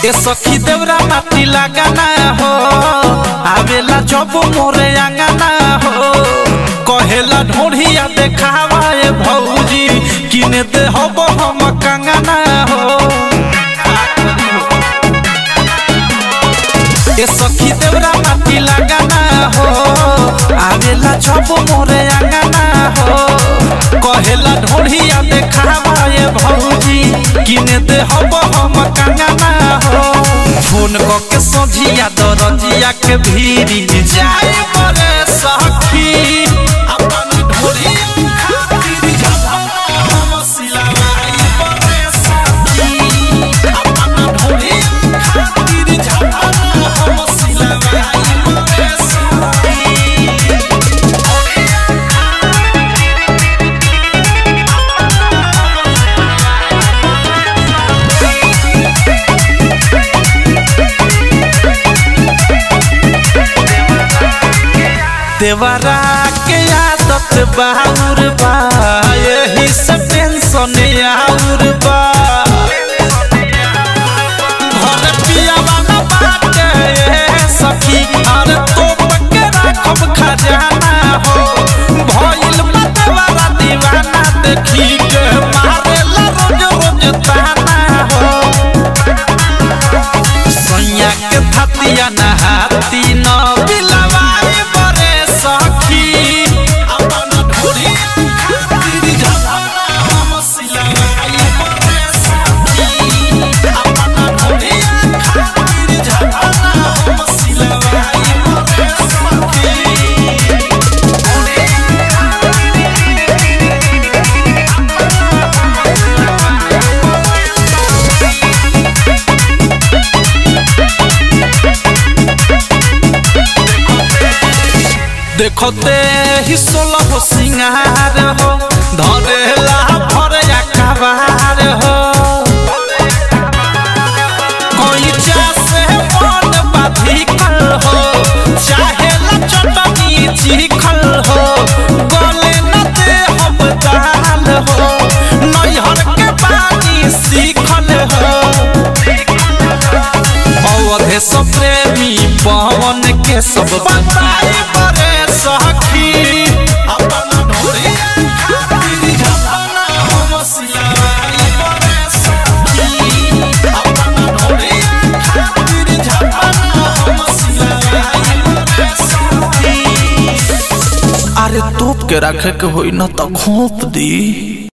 ए सखी देवरा माटी लगाना हो आवेला जब मोरे आंगना हो कहेला ढोढ़िया देखावा ए भौजी किने दे हब हम कंगना हो ए सखी देवरा माटी लगाना हो आवेला जब मोरे आंगना हो कहेला ढोढ़िया देखावा ए भौजी किने दे हब हम कंगना हो फोन के सोझिया दरजिया के भीरी जाए बरे सखी अपन ढोलिया खातिर जमाना हम सिलवाई बरे सखी अपन ढोलिया खातिर जमाना हम सिलवाई बरे सखी देवरा के आदत बाउर बा यही से टेंशन आउर बा घर पियावा न बाटे सखी और तोप के राखब खजाना हो भइल बा देवरा दीवाना देखी के मारेला रोज रोज ताना हो सैया के थतिया नहाती न बिलवाई देखते ही सोलह हो सिंगार हो धरेला भरया कबार हो कोई से मन बाधिकल हो चाहेला चटनी चिखल हो गले न दे हम दाल हो नैहर के पानी सीखल हो अवधे सब प्रेमी पवन के सब बताए बरे सखी अपन ढोलिया खातिर जमाना हम सिलवाई बरे सखी अपन ढोलिया खातिर जमाना हम सिलवाई बरे सखी अरे तोप के रखे के होई न त खोप दी।